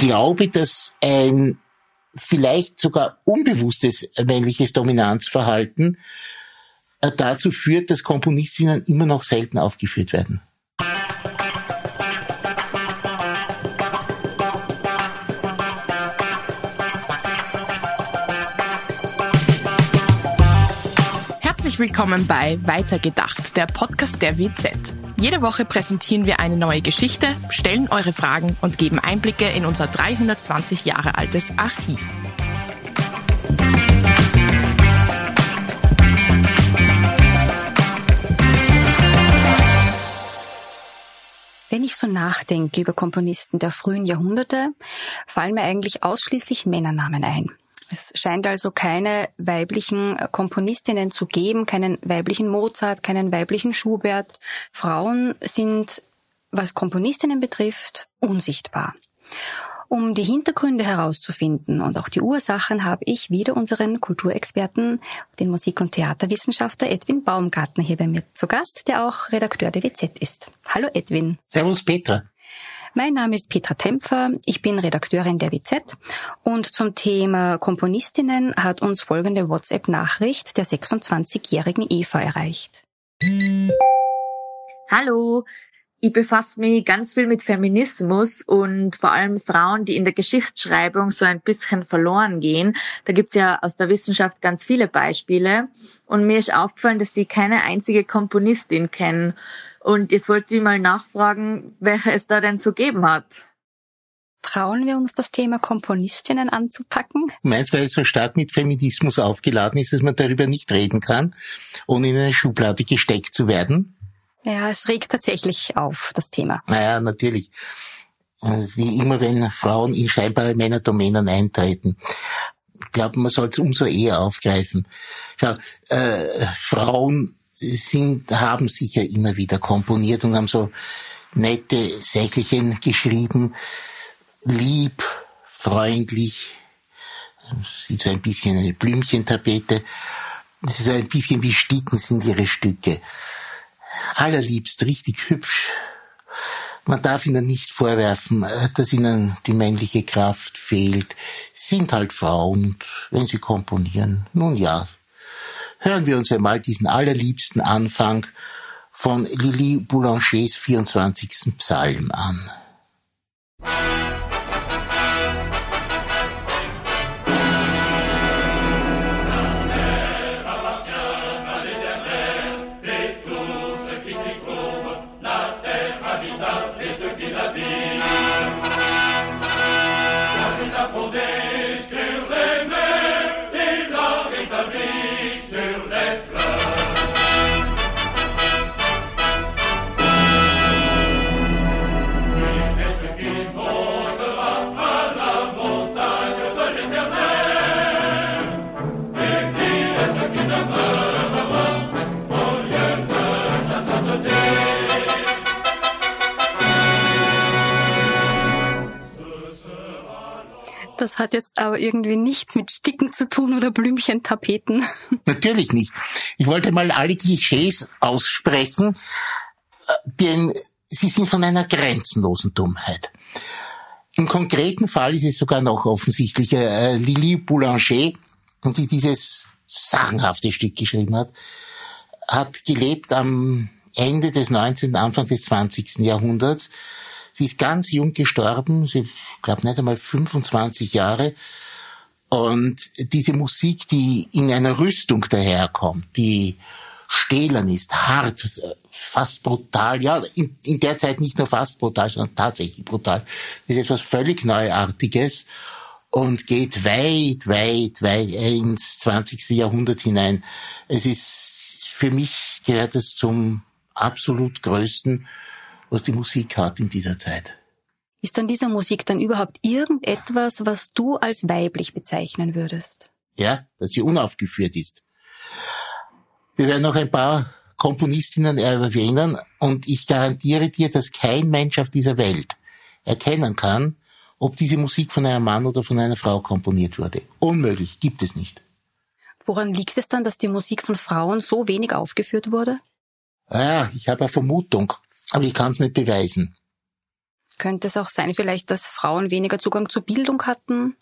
glaube, dass ein vielleicht sogar unbewusstes männliches Dominanzverhalten dazu führt, dass Komponistinnen immer noch selten aufgeführt werden. Herzlich willkommen bei Weitergedacht, der Podcast der WZ. Jede Woche präsentieren wir eine neue Geschichte, stellen eure Fragen und geben Einblicke in unser 320 Jahre altes Archiv. Wenn ich so nachdenke über Komponisten der frühen Jahrhunderte, fallen mir eigentlich ausschließlich Männernamen ein. Es scheint also keine weiblichen Komponistinnen zu geben, keinen weiblichen Mozart, keinen weiblichen Schubert. Frauen sind, was Komponistinnen betrifft, unsichtbar. Um die Hintergründe herauszufinden und auch die Ursachen habe ich wieder unseren Kulturexperten, den Musik- und Theaterwissenschaftler Edwin Baumgartner hier bei mir zu Gast, der auch Redakteur der WZ ist. Hallo Edwin. Servus Petra. Mein Name ist Petra Tempfer, ich bin Redakteurin der WZ und zum Thema Komponistinnen hat uns folgende WhatsApp-Nachricht der 26-jährigen Eva erreicht. Hallo, ich befasse mich ganz viel mit Feminismus und vor allem Frauen, die in der Geschichtsschreibung so ein bisschen verloren gehen. Da gibt's ja aus der Wissenschaft ganz viele Beispiele und mir ist aufgefallen, dass ich keine einzige Komponistin kenne. Und jetzt wollte ich mal nachfragen, welche es da denn so gegeben hat. Trauen wir uns, das Thema Komponistinnen anzupacken? Du meinst, weil es so stark mit Feminismus aufgeladen ist, dass man darüber nicht reden kann, ohne in eine Schublade gesteckt zu werden? Ja, es regt tatsächlich auf, das Thema. Naja, natürlich. Wie immer, wenn Frauen in scheinbare Männerdomänen eintreten. Ich glaube, man soll es umso eher aufgreifen. Schau, Frauen haben sicher immer wieder komponiert und haben so nette Sächelchen geschrieben, lieb, freundlich, sieht so ein bisschen eine Blümchentapete, das ist so ein bisschen wie Sticken sind ihre Stücke. Allerliebst, richtig hübsch. Man darf ihnen nicht vorwerfen, dass ihnen die männliche Kraft fehlt. Sie sind halt Frauen und wenn sie komponieren, nun ja. Hören wir uns einmal diesen allerliebsten Anfang von Lili Boulangers 24. Psalm an. Das hat jetzt aber irgendwie nichts mit Sticken zu tun oder Blümchentapeten. Natürlich nicht. Ich wollte mal alle Klischees aussprechen, denn sie sind von einer grenzenlosen Dummheit. Im konkreten Fall ist es sogar noch offensichtlicher. Lili Boulanger, die dieses sagenhafte Stück geschrieben hat gelebt am Ende des 19., Anfang des 20. Jahrhunderts. Sie ist ganz jung gestorben, ich glaube nicht einmal 25 Jahre. Und diese Musik, die in einer Rüstung daherkommt, die stählern ist, hart, fast brutal, ja, in der Zeit nicht nur fast brutal, sondern tatsächlich brutal, das ist etwas völlig Neuartiges und geht weit, weit, weit ins 20. Jahrhundert hinein. Es ist, für mich gehört es zum absolut Größten, was die Musik hat in dieser Zeit. Ist an dieser Musik dann überhaupt irgendetwas, was du als weiblich bezeichnen würdest? Ja, dass sie unaufgeführt ist. Wir werden noch ein paar Komponistinnen erwähnen und ich garantiere dir, dass kein Mensch auf dieser Welt erkennen kann, ob diese Musik von einem Mann oder von einer Frau komponiert wurde. Unmöglich, gibt es nicht. Woran liegt es dann, dass die Musik von Frauen so wenig aufgeführt wurde? Ja, ich habe eine Vermutung, aber ich kann es nicht beweisen. Könnte es auch sein vielleicht, dass Frauen weniger Zugang zu Bildung hatten?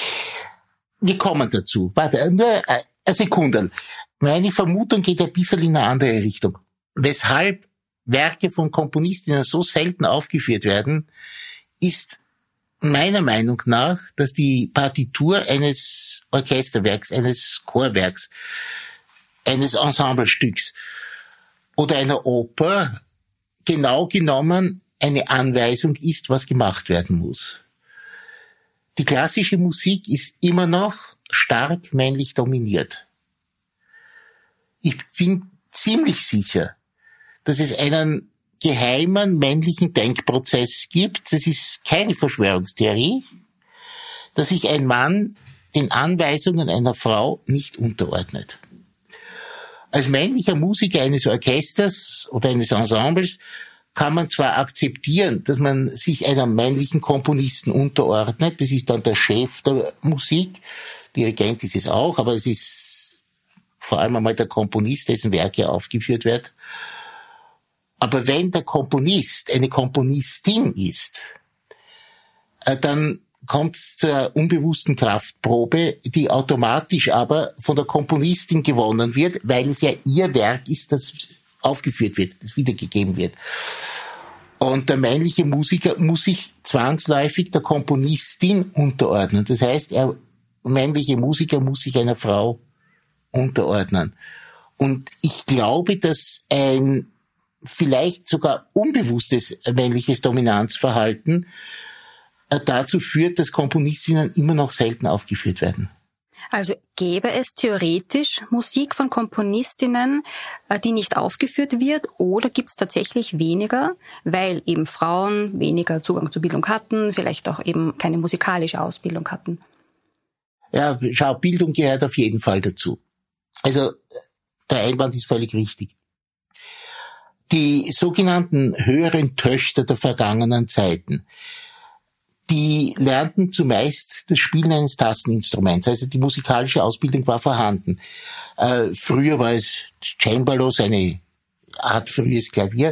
Wir kommen dazu. Warte, nur eine Sekunde. Meine Vermutung geht ein bisschen in eine andere Richtung. Weshalb Werke von Komponistinnen so selten aufgeführt werden, ist meiner Meinung nach, dass die Partitur eines Orchesterwerks, eines Chorwerks, eines Ensemblestücks oder einer Oper genau genommen eine Anweisung ist, was gemacht werden muss. Die klassische Musik ist immer noch stark männlich dominiert. Ich bin ziemlich sicher, dass es einen geheimen männlichen Denkprozess gibt, das ist keine Verschwörungstheorie, dass sich ein Mann den Anweisungen einer Frau nicht unterordnet. Als männlicher Musiker eines Orchesters oder eines Ensembles kann man zwar akzeptieren, dass man sich einem männlichen Komponisten unterordnet, das ist dann der Chef der Musik, Dirigent ist es auch, aber es ist vor allem einmal der Komponist, dessen Werke aufgeführt wird. Aber wenn der Komponist eine Komponistin ist, dann kommt es zur unbewussten Kraftprobe, die automatisch aber von der Komponistin gewonnen wird, weil es ja ihr Werk ist, das aufgeführt wird, das wiedergegeben wird. Und der männliche Musiker muss sich zwangsläufig der Komponistin unterordnen. Das heißt, der männliche Musiker muss sich einer Frau unterordnen. Und ich glaube, dass ein vielleicht sogar unbewusstes männliches Dominanzverhalten dazu führt, dass Komponistinnen immer noch selten aufgeführt werden. Also gäbe es theoretisch Musik von Komponistinnen, die nicht aufgeführt wird, oder gibt es tatsächlich weniger, weil eben Frauen weniger Zugang zur Bildung hatten, vielleicht auch eben keine musikalische Ausbildung hatten? Ja, schau, Bildung gehört auf jeden Fall dazu. Also der Einwand ist völlig richtig. Die sogenannten höheren Töchter der vergangenen Zeiten, die lernten zumeist das Spielen eines Tasteninstruments, also die musikalische Ausbildung war vorhanden. Früher war es Cembalo, eine Art frühes Klavier,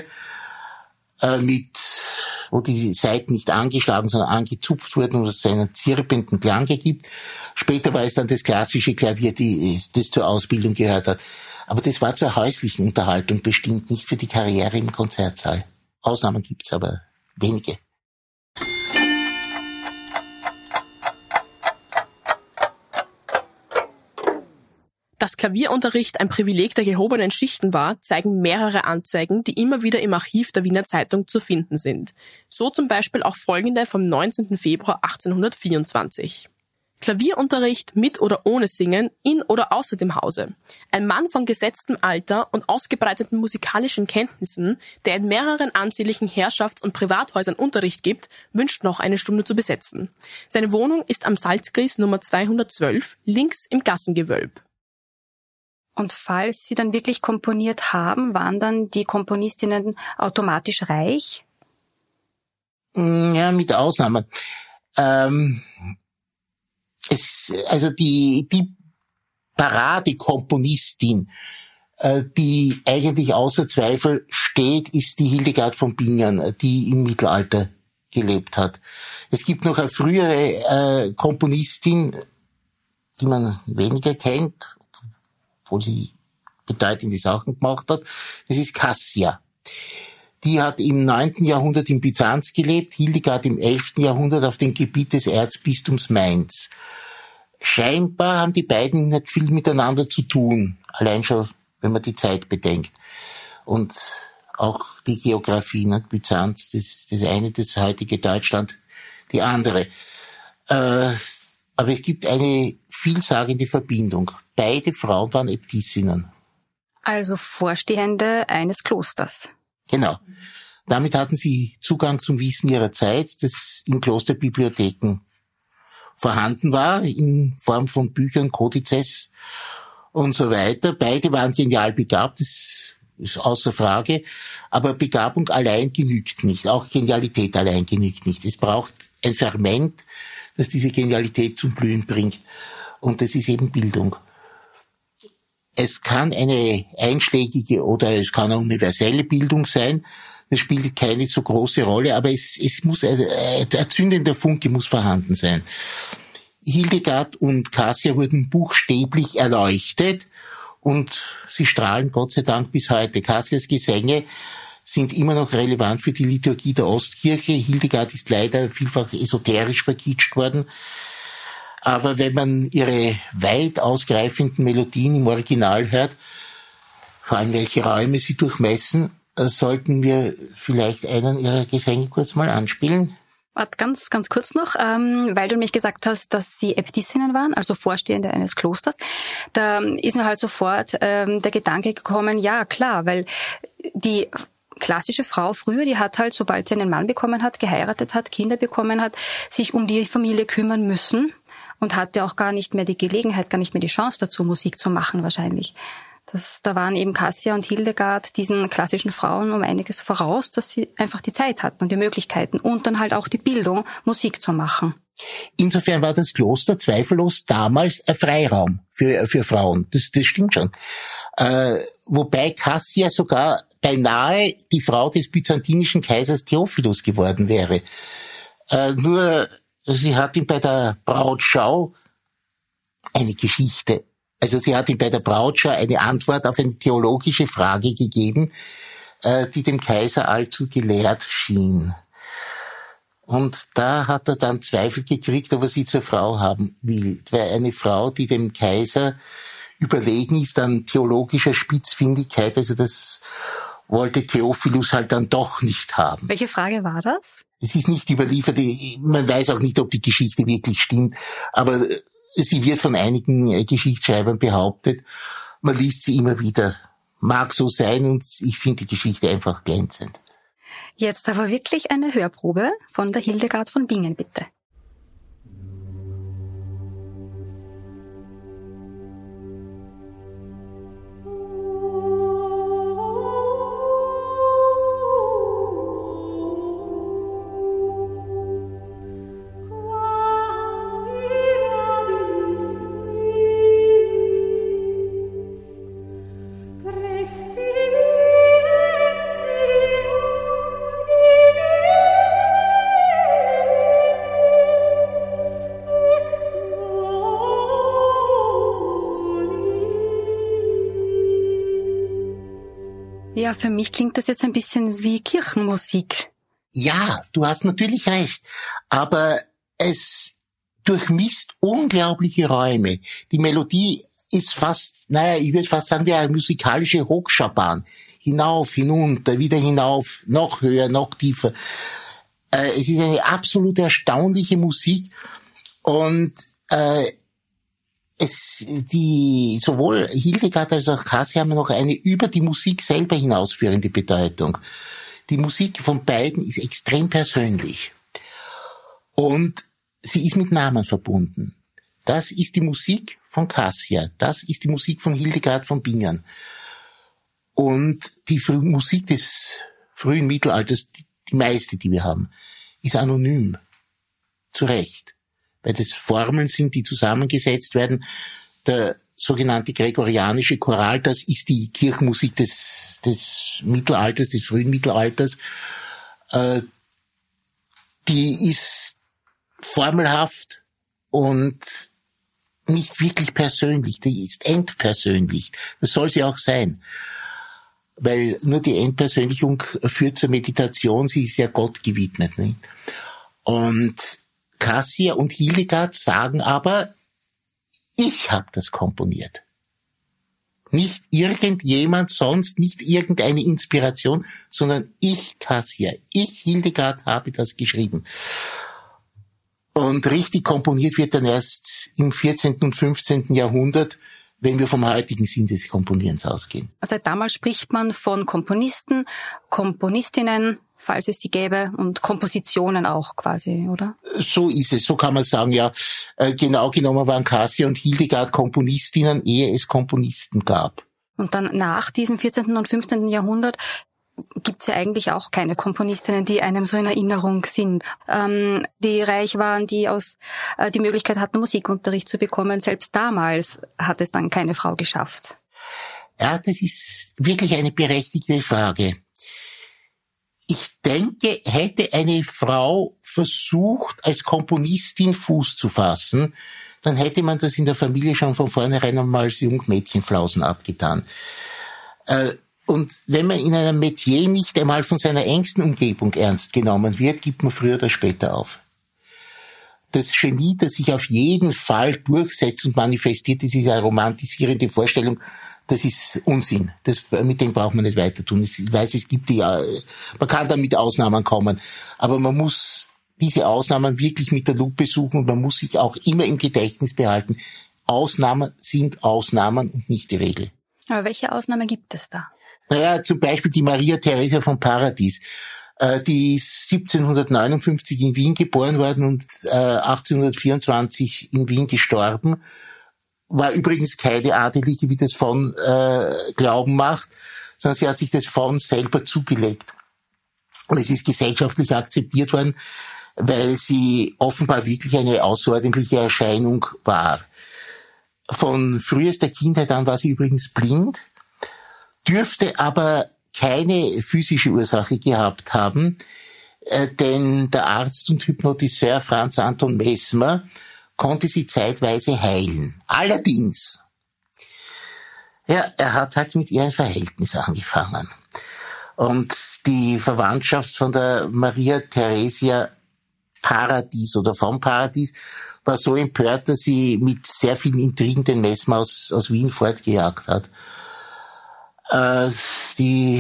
wo die Saiten nicht angeschlagen, sondern angezupft wurden und es einen zirpenden Klang ergibt. Später war es dann das klassische Klavier, das zur Ausbildung gehört hat. Aber das war zur häuslichen Unterhaltung bestimmt, nicht für die Karriere im Konzertsaal. Ausnahmen gibt's, aber wenige. Dass Klavierunterricht ein Privileg der gehobenen Schichten war, zeigen mehrere Anzeigen, die immer wieder im Archiv der Wiener Zeitung zu finden sind. So zum Beispiel auch folgende vom 19. Februar 1824. Klavierunterricht mit oder ohne Singen, in oder außer dem Hause. Ein Mann von gesetztem Alter und ausgebreiteten musikalischen Kenntnissen, der in mehreren ansehnlichen Herrschafts- und Privathäusern Unterricht gibt, wünscht noch eine Stunde zu besetzen. Seine Wohnung ist am Salzgries Nummer 212, links im Gassengewölb. Und falls sie dann wirklich komponiert haben, waren dann die Komponistinnen automatisch reich? Ja, mit Ausnahmen. Die Paradekomponistin, die eigentlich außer Zweifel steht, ist die Hildegard von Bingen, die im Mittelalter gelebt hat. Es gibt noch eine frühere Komponistin, die man weniger kennt, obwohl sie bedeutende Sachen gemacht hat. Das ist Cassia. Die hat im 9. Jahrhundert in Byzanz gelebt, Hildegard im 11. Jahrhundert auf dem Gebiet des Erzbistums Mainz. Scheinbar haben die beiden nicht viel miteinander zu tun, allein schon, wenn man die Zeit bedenkt. Und auch die Geografie, ne? Byzanz, das eine, das heutige Deutschland, die andere. Aber es gibt eine vielsagende Verbindung. Beide Frauen waren Äbtissinnen. Also Vorstehende eines Klosters. Genau. Damit hatten sie Zugang zum Wissen ihrer Zeit, das in Klosterbibliotheken vorhanden war, in Form von Büchern, Kodizes und so weiter. Beide waren genial begabt, das ist außer Frage. Aber Begabung allein genügt nicht. Auch Genialität allein genügt nicht. Es braucht ein Ferment, das diese Genialität zum Blühen bringt. Und das ist eben Bildung. Es kann eine einschlägige oder es kann eine universelle Bildung sein. Das spielt keine so große Rolle, aber es muss ein zündender Funke muss vorhanden sein. Hildegard und Kassia wurden buchstäblich erleuchtet und sie strahlen Gott sei Dank bis heute. Kassias Gesänge sind immer noch relevant für die Liturgie der Ostkirche. Hildegard ist leider vielfach esoterisch verkitscht worden. Aber wenn man ihre weit ausgreifenden Melodien im Original hört, vor allem welche Räume sie durchmessen, sollten wir vielleicht einen ihrer Gesänge kurz mal anspielen. Warte, ganz kurz noch, weil du mich gesagt hast, dass sie Äbtissinnen waren, also Vorstehende eines Klosters. Da ist mir halt sofort der Gedanke gekommen, ja klar, weil die klassische Frau früher, die hat halt, sobald sie einen Mann bekommen hat, geheiratet hat, Kinder bekommen hat, sich um die Familie kümmern müssen und hatte auch gar nicht mehr die Gelegenheit, gar nicht mehr die Chance dazu, Musik zu machen wahrscheinlich. Da waren eben Kassia und Hildegard diesen klassischen Frauen um einiges voraus, dass sie einfach die Zeit hatten und die Möglichkeiten und dann halt auch die Bildung, Musik zu machen. Insofern war das Kloster zweifellos damals ein Freiraum für Frauen. Das stimmt schon. Wobei Kassia sogar beinahe die Frau des byzantinischen Kaisers Theophilus geworden wäre. Nur sie hat ihm bei der Brautschau eine Geschichte. Also sie hat ihm bei der Brautschau eine Antwort auf eine theologische Frage gegeben, die dem Kaiser allzu gelehrt schien. Und da hat er dann Zweifel gekriegt, ob er sie zur Frau haben will. Weil eine Frau, die dem Kaiser überlegen ist an theologischer Spitzfindigkeit, also das wollte Theophilus halt dann doch nicht haben. Welche Frage war das? Es ist nicht überliefert, man weiß auch nicht, ob die Geschichte wirklich stimmt, aber sie wird von einigen Geschichtsschreibern behauptet. Man liest sie immer wieder. Mag so sein und ich finde die Geschichte einfach glänzend. Jetzt aber wirklich eine Hörprobe von der Hildegard von Bingen, bitte. Ja, für mich klingt das jetzt ein bisschen wie Kirchenmusik. Ja, du hast natürlich recht, aber es durchmisst unglaubliche Räume. Die Melodie ist fast, ich würde fast sagen, wie eine musikalische Hochschabahn. Hinauf, hinunter, wieder hinauf, noch höher, noch tiefer. Es ist eine absolut erstaunliche Musik und sowohl Hildegard als auch Kassia haben noch eine über die Musik selber hinausführende Bedeutung. Die Musik von beiden ist extrem persönlich. Und sie ist mit Namen verbunden. Das ist die Musik von Kassia. Das ist die Musik von Hildegard von Bingen. Und die Musik des frühen Mittelalters, die meiste, die wir haben, ist anonym. Zu Recht. Weil das Formeln sind, die zusammengesetzt werden. Der sogenannte gregorianische Choral, das ist die Kirchenmusik des Mittelalters, des frühen Mittelalters. Die ist formelhaft und nicht wirklich persönlich. Die ist entpersönlich. Das soll sie auch sein. Weil nur die Entpersönlichung führt zur Meditation. Sie ist ja Gott gewidmet. Nicht? Und Kassia und Hildegard sagen aber, ich habe das komponiert. Nicht irgendjemand sonst, nicht irgendeine Inspiration, sondern ich, Kassia, ich, Hildegard, habe das geschrieben. Und richtig komponiert wird dann erst im 14. und 15. Jahrhundert, wenn wir vom heutigen Sinn des Komponierens ausgehen. Seit damals spricht man von Komponisten, Komponistinnen, falls es sie gäbe, und Kompositionen auch quasi, oder? So ist es, so kann man sagen, ja. Genau genommen waren Kassia und Hildegard Komponistinnen, ehe es Komponisten gab. Und dann nach diesem 14. und 15. Jahrhundert gibt's ja eigentlich auch keine Komponistinnen, die einem so in Erinnerung sind. Die reich waren, die die Möglichkeit hatten, Musikunterricht zu bekommen. Selbst damals hat es dann keine Frau geschafft. Ja, das ist wirklich eine berechtigte Frage. denke, hätte eine Frau versucht, als Komponistin Fuß zu fassen, dann hätte man das in der Familie schon von vornherein einmal als Jungmädchenflausen abgetan. Und wenn man in einem Metier nicht einmal von seiner engsten Umgebung ernst genommen wird, gibt man früher oder später auf. Das Genie, das sich auf jeden Fall durchsetzt und manifestiert, das ist eine romantisierende Vorstellung, das ist Unsinn. Mit dem braucht man nicht weiter tun. Ich weiß, es gibt man kann da mit Ausnahmen kommen, aber man muss diese Ausnahmen wirklich mit der Lupe suchen und man muss sich auch immer im Gedächtnis behalten. Ausnahmen sind Ausnahmen und nicht die Regel. Aber welche Ausnahme gibt es da? Naja, zum Beispiel die Maria Theresia von Paradies. Die ist 1759 in Wien geboren worden und 1824 in Wien gestorben. War übrigens keine Adelige, wie das von Glauben macht, sondern sie hat sich das von selber zugelegt. Und es ist gesellschaftlich akzeptiert worden, weil sie offenbar wirklich eine außerordentliche Erscheinung war. Von frühester Kindheit an war sie übrigens blind, dürfte aber keine physische Ursache gehabt haben, denn der Arzt und Hypnotiseur Franz Anton Mesmer konnte sie zeitweise heilen. Allerdings, ja, er hat halt mit ihr ein Verhältnis angefangen. Und die Verwandtschaft von der Maria Theresia Paradies oder vom Paradies war so empört, dass sie mit sehr vielen Intrigen den Mesmer aus Wien fortgejagt hat. Die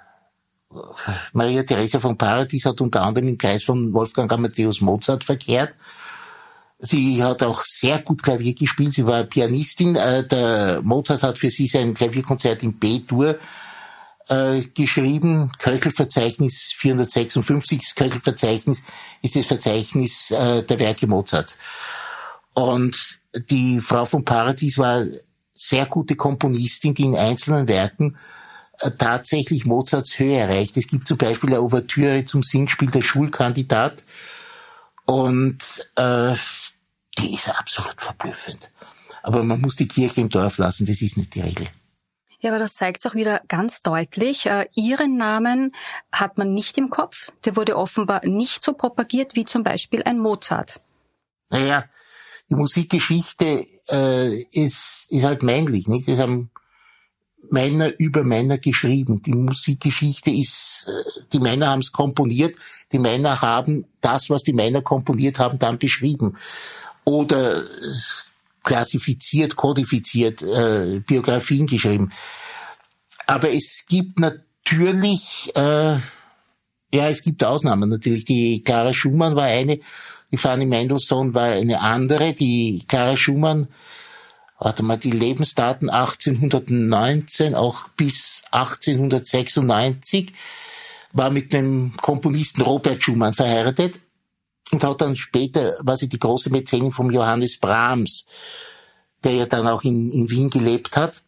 Maria Theresia von Paradies hat unter anderem im Kreis von Wolfgang Amadeus Mozart verkehrt. Sie hat auch sehr gut Klavier gespielt, sie war Pianistin. Der Mozart hat für sie sein Klavierkonzert in B-Dur geschrieben. Köchelverzeichnis 456. Das Köchelverzeichnis ist das Verzeichnis der Werke Mozarts. Und die Frau von Paradies war sehr gute Komponistin, die in einzelnen Werken tatsächlich Mozarts Höhe erreicht. Es gibt zum Beispiel eine Ouvertüre zum Singspiel Der Schulkandidat und die ist absolut verblüffend. Aber man muss die Kirche im Dorf lassen, das ist nicht die Regel. Ja, aber das zeigt es auch wieder ganz deutlich. Ihren Namen hat man nicht im Kopf. Der wurde offenbar nicht so propagiert wie zum Beispiel ein Mozart. Naja, die Musikgeschichte ist halt männlich, nicht? Es haben Männer über Männer geschrieben. Die Musikgeschichte ist, die Männer haben es komponiert, die Männer haben das, was die Männer komponiert haben, dann beschrieben. Oder klassifiziert, kodifiziert, Biografien geschrieben. Aber es gibt natürlich, es gibt Ausnahmen natürlich. Die Clara Schumann war eine, die Fanny Mendelssohn war eine andere. Die Clara Schumann, die Lebensdaten 1819 auch bis 1896, war mit dem Komponisten Robert Schumann verheiratet und hat dann später, war sie die große Mäzenin von Johannes Brahms, der ja dann auch in Wien gelebt hat.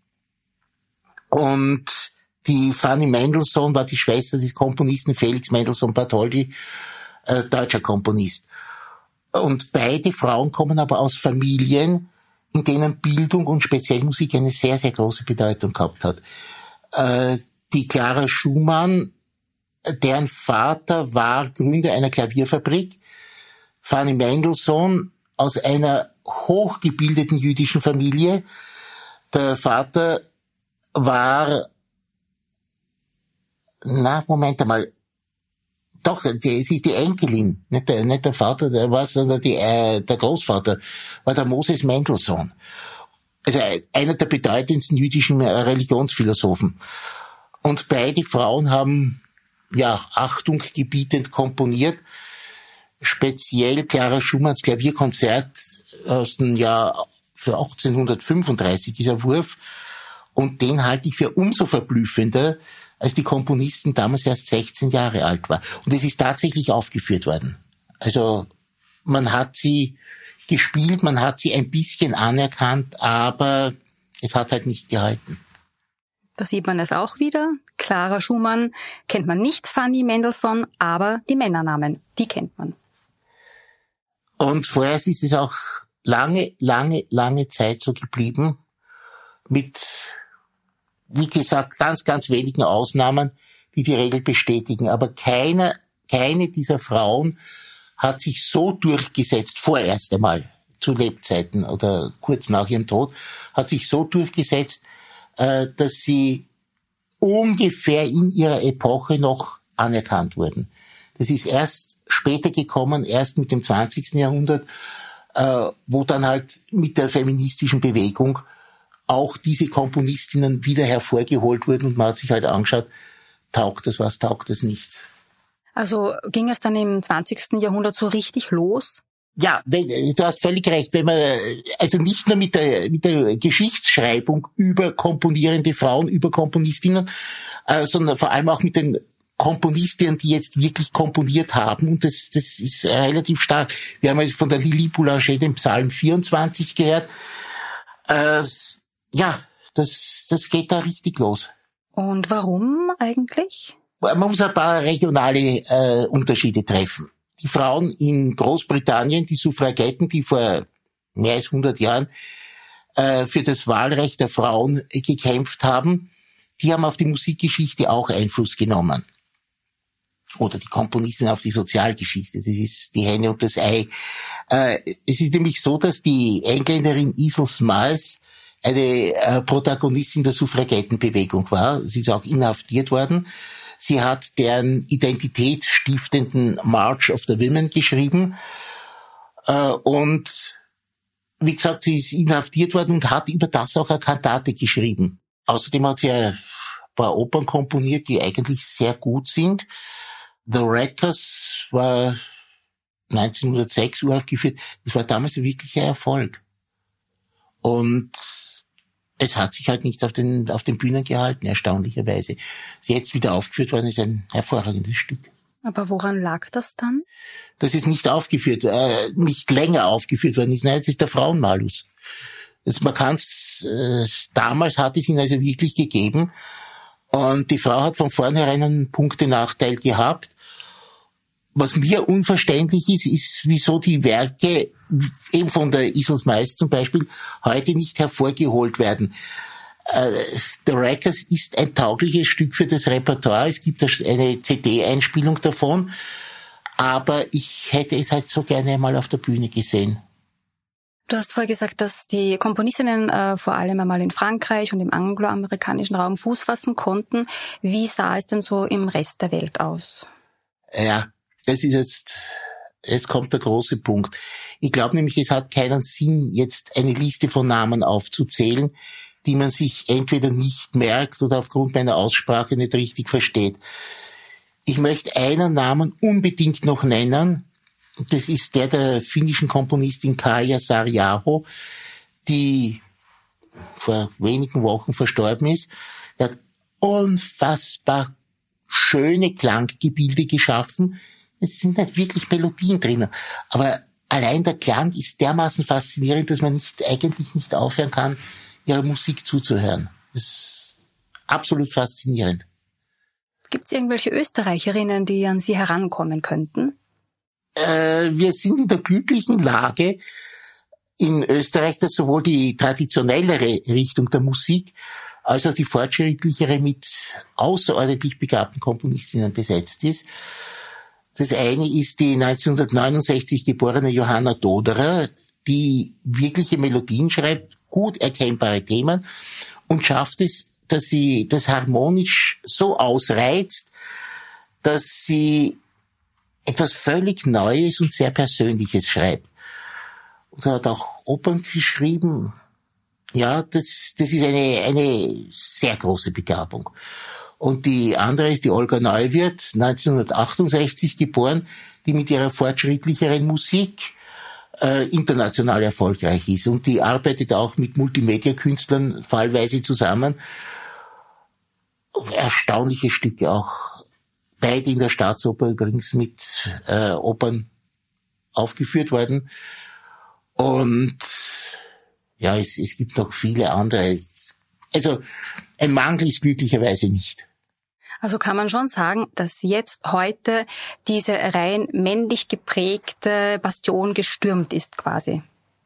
Und die Fanny Mendelssohn war die Schwester des Komponisten Felix Mendelssohn Bartholdy, deutscher Komponist. Und beide Frauen kommen aber aus Familien, in denen Bildung und speziell Musik eine sehr, sehr große Bedeutung gehabt hat. Die Clara Schumann, deren Vater war Gründer einer Klavierfabrik. Fanny Mendelssohn aus einer hochgebildeten jüdischen Familie. Der Vater war, es ist die Enkelin, nicht der Vater, sondern der Großvater, war der Moses Mendelssohn. Also einer der bedeutendsten jüdischen Religionsphilosophen. Und beide Frauen haben, Achtung gebietend komponiert. Speziell Clara Schumanns Klavierkonzert aus dem Jahr für 1835, dieser Wurf. Und den halte ich für umso verblüffender, als die Komponistin damals erst 16 Jahre alt war. Und es ist tatsächlich aufgeführt worden. Also man hat sie gespielt, man hat sie ein bisschen anerkannt, aber es hat halt nicht gehalten. Da sieht man es auch wieder. Clara Schumann kennt man nicht, Fanny Mendelssohn, aber die Männernamen, die kennt man. Und vorerst ist es auch lange Zeit so geblieben, mit, wie gesagt, ganz wenigen Ausnahmen. die die Regel bestätigen. Aber keine dieser Frauen hat sich so durchgesetzt, vorerst einmal, zu Lebzeiten oder kurz nach ihrem Tod, hat sich so durchgesetzt, dass sie ungefähr in ihrer Epoche noch anerkannt wurden. Das ist erst später gekommen, erst mit dem 20. Jahrhundert, wo dann halt mit der feministischen Bewegung auch diese Komponistinnen wieder hervorgeholt wurden und man hat sich halt angeschaut, taugt das was, taugt das nichts. Also ging es dann im 20. Jahrhundert so richtig los? Ja, du hast völlig recht, wenn man, also nicht nur mit der Geschichtsschreibung über komponierende Frauen, über Komponistinnen, sondern vor allem auch mit den Komponistinnen, die jetzt wirklich komponiert haben, und das ist relativ stark. Wir haben also von der Lili Boulanger den Psalm 24 gehört. Ja, das geht da richtig los. Und warum eigentlich? Man muss ein paar regionale Unterschiede treffen. Die Frauen in Großbritannien, die Suffragetten, die vor mehr als 100 Jahren für das Wahlrecht der Frauen gekämpft haben, die haben auf die Musikgeschichte auch Einfluss genommen. Oder die Komponistin auf die Sozialgeschichte. Das ist die Henne und das Ei. Es ist nämlich so, dass die Engländerin Ethel Smiles eine Protagonistin der Suffragettenbewegung war. Sie ist auch inhaftiert worden. Sie hat deren identitätsstiftenden March of the Women geschrieben. Und wie gesagt, sie ist inhaftiert worden und hat über das auch eine Kantate geschrieben. Außerdem hat sie ein paar Opern komponiert, die eigentlich sehr gut sind. The Wreckers war 1906 uraufgeführt. Das war damals ein wirklicher Erfolg. Und es hat sich halt nicht auf den Bühnen gehalten, erstaunlicherweise. Sie jetzt wieder aufgeführt worden, ist ein hervorragendes Stück. Aber woran lag das dann? Das ist nicht nicht länger aufgeführt worden ist. Nein, das ist der Frauenmalus. Damals hat es ihn also wirklich gegeben. Und die Frau hat von vornherein einen Punktenachteil gehabt. Was mir unverständlich ist, wieso die Werke eben von der Ethel Smiles zum Beispiel heute nicht hervorgeholt werden. The Wreckers ist ein taugliches Stück für das Repertoire. Es gibt eine CD-Einspielung davon. Aber ich hätte es halt so gerne einmal auf der Bühne gesehen. Du hast vorher gesagt, dass die Komponistinnen vor allem einmal in Frankreich und im angloamerikanischen Raum Fuß fassen konnten. Wie sah es denn so im Rest der Welt aus? Ja, es kommt der große Punkt. Ich glaube nämlich, es hat keinen Sinn, jetzt eine Liste von Namen aufzuzählen, die man sich entweder nicht merkt oder aufgrund meiner Aussprache nicht richtig versteht. Ich möchte einen Namen unbedingt noch nennen. Das ist der finnischen Komponistin Kaija Saariaho, die vor wenigen Wochen verstorben ist. Die hat unfassbar schöne Klanggebilde geschaffen. Es sind nicht wirklich Melodien drinnen, aber allein der Klang ist dermaßen faszinierend, dass man eigentlich nicht aufhören kann, ihrer Musik zuzuhören. Das ist absolut faszinierend. Gibt es irgendwelche Österreicherinnen, die an Sie herankommen könnten? Wir sind in der glücklichen Lage in Österreich, dass sowohl die traditionellere Richtung der Musik als auch die fortschrittlichere mit außerordentlich begabten Komponistinnen besetzt ist. Das eine ist die 1969 geborene Johanna Doderer, die wirkliche Melodien schreibt, gut erkennbare Themen und schafft es, dass sie das harmonisch so ausreizt, dass sie etwas völlig Neues und sehr Persönliches schreibt. Und hat auch Opern geschrieben. Ja, das ist eine sehr große Begabung. Und die andere ist die Olga Neuwirth, 1968 geboren, die mit ihrer fortschrittlicheren Musik international erfolgreich ist. Und die arbeitet auch mit Multimedia-Künstlern fallweise zusammen. Erstaunliche Stücke auch. Beide in der Staatsoper übrigens mit Opern aufgeführt worden. Und ja, es gibt noch viele andere. Also ein Mangel ist glücklicherweise nicht. Also kann man schon sagen, dass jetzt heute diese rein männlich geprägte Bastion gestürmt ist quasi.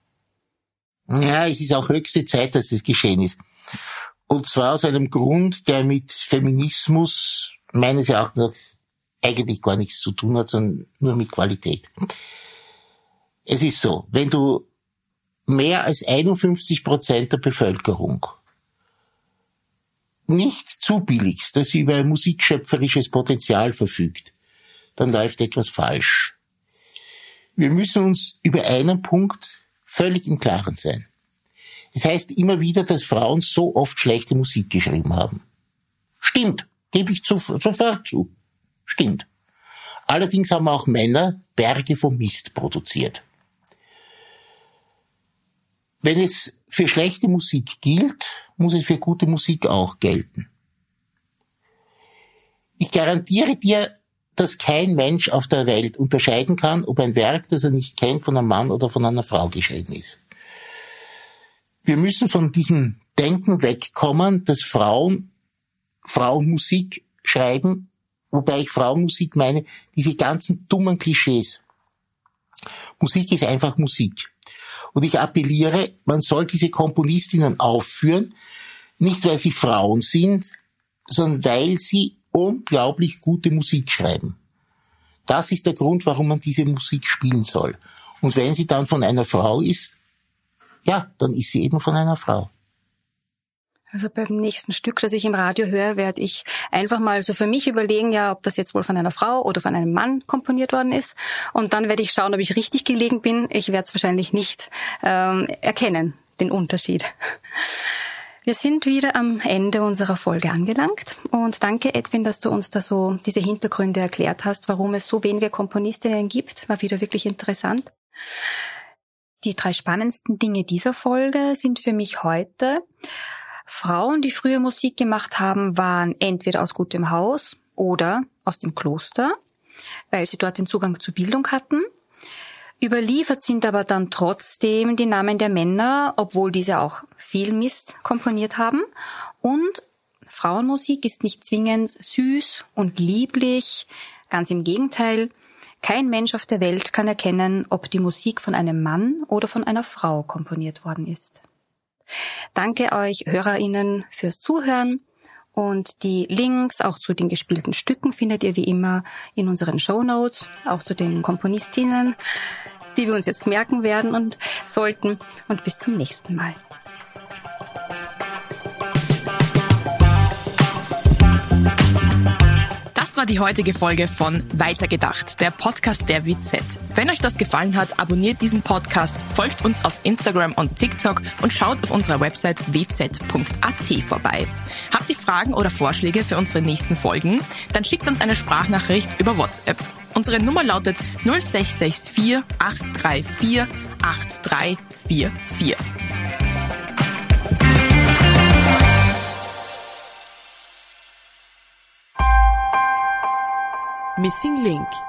Ja, es ist auch höchste Zeit, dass das geschehen ist. Und zwar aus einem Grund, der mit Feminismus meines Erachtens eigentlich gar nichts zu tun hat, sondern nur mit Qualität. Es ist so, wenn du mehr als 51% der Bevölkerung nicht zubilligst, dass sie über ein musikschöpferisches Potenzial verfügt, dann läuft etwas falsch. Wir müssen uns über einen Punkt völlig im Klaren sein. Es heißt immer wieder, dass Frauen so oft schlechte Musik geschrieben haben. Stimmt, gebe ich sofort zu. Stimmt. Allerdings haben auch Männer Berge von Mist produziert. Wenn es für schlechte Musik gilt, muss es für gute Musik auch gelten. Ich garantiere dir, dass kein Mensch auf der Welt unterscheiden kann, ob ein Werk, das er nicht kennt, von einem Mann oder von einer Frau geschrieben ist. Wir müssen von diesem Denken wegkommen, dass Frauen Musik schreiben, wobei ich Frauenmusik meine, diese ganzen dummen Klischees. Musik ist einfach Musik. Und ich appelliere, man soll diese Komponistinnen aufführen, nicht weil sie Frauen sind, sondern weil sie unglaublich gute Musik schreiben. Das ist der Grund, warum man diese Musik spielen soll. Und wenn sie dann von einer Frau ist, ja, dann ist sie eben von einer Frau. Also beim nächsten Stück, das ich im Radio höre, werde ich einfach mal so für mich überlegen, ja, ob das jetzt wohl von einer Frau oder von einem Mann komponiert worden ist. Und dann werde ich schauen, ob ich richtig gelegen bin. Ich werde es wahrscheinlich nicht erkennen, den Unterschied. Wir sind wieder am Ende unserer Folge angelangt. Und danke, Edwin, dass du uns da so diese Hintergründe erklärt hast, warum es so wenige Komponistinnen gibt. War wieder wirklich interessant. Die 3 spannendsten Dinge dieser Folge sind für mich heute: Frauen, die früher Musik gemacht haben, waren entweder aus gutem Haus oder aus dem Kloster, weil sie dort den Zugang zur Bildung hatten. Überliefert sind aber dann trotzdem die Namen der Männer, obwohl diese auch viel Mist komponiert haben. Und Frauenmusik ist nicht zwingend süß und lieblich, ganz im Gegenteil. Kein Mensch auf der Welt kann erkennen, ob die Musik von einem Mann oder von einer Frau komponiert worden ist. Danke euch HörerInnen fürs Zuhören und die Links auch zu den gespielten Stücken findet ihr wie immer in unseren Shownotes, auch zu den Komponistinnen, die wir uns jetzt merken werden und sollten. Und bis zum nächsten Mal. Das war die heutige Folge von Weitergedacht, der Podcast der WZ. Wenn euch das gefallen hat, abonniert diesen Podcast, folgt uns auf Instagram und TikTok und schaut auf unserer Website wz.at vorbei. Habt ihr Fragen oder Vorschläge für unsere nächsten Folgen? Dann schickt uns eine Sprachnachricht über WhatsApp. Unsere Nummer lautet 0664 834 8344. Missing Link